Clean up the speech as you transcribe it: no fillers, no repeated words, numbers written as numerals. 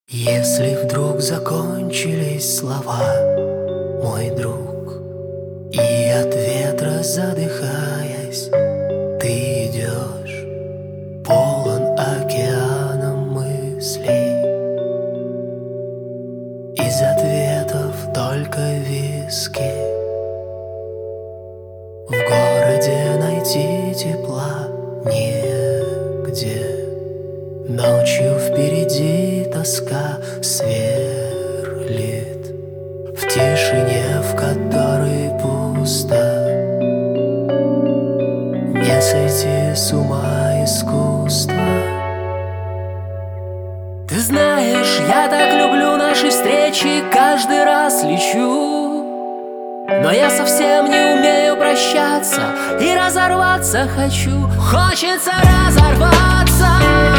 Если вдруг закончились слова, мой друг, и от ветра задыхаясь, ты идешь, полон океаном мыслей. Из ответов только виски. В городе найти тепла негде. Ночью впереди тоска сверлит в тишине, в которой пусто. Не сойти с ума искусства. Ты знаешь, я так люблю наши встречи, каждый раз лечу. Но я совсем не умею прощаться, и разорваться хочу. Хочется разорваться.